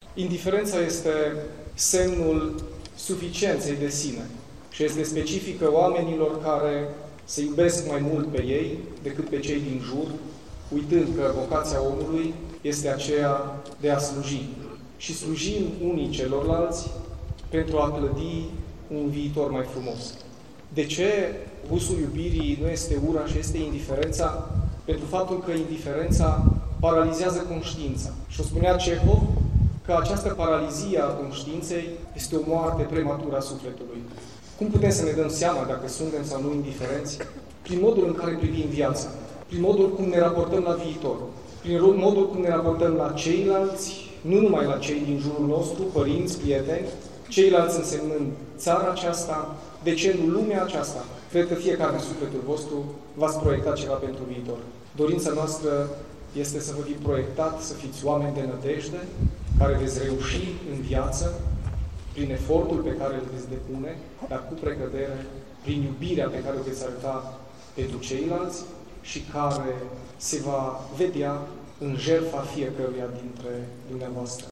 Indiferența este semnul suficienței de sine și este specifică oamenilor care se iubesc mai mult pe ei decât pe cei din jur, uitând că vocația omului este aceea de a sluji. Și slujim unii celorlalți pentru a clădi un viitor mai frumos. De ce gusul iubirii nu este ura și este indiferența? Pentru faptul că indiferența paralizează conștiința. Și o spunea Cehov că această paralizie a conștiinței este o moarte prematură a sufletului. Cum putem să ne dăm seama dacă suntem sau nu indiferenți? Prin modul în care privim viața, prin modul cum ne raportăm la viitor, prin modul cum ne raportăm la ceilalți, nu numai la cei din jurul nostru, părinți, prieteni, ceilalți însemnând țara aceasta, de ce nu lumea aceasta. Cred că fiecare în sufletul vostru v-ați proiectat ceva pentru viitor. Dorința noastră este să vă fi proiectat, să fiți oameni de nădejde, care veți reuși în viață, prin efortul pe care îl veți depune, dar cu precădere, prin iubirea pe care o veți arăta pentru ceilalți și care se va vedea în jertfa fiecăruia dintre dumneavoastră.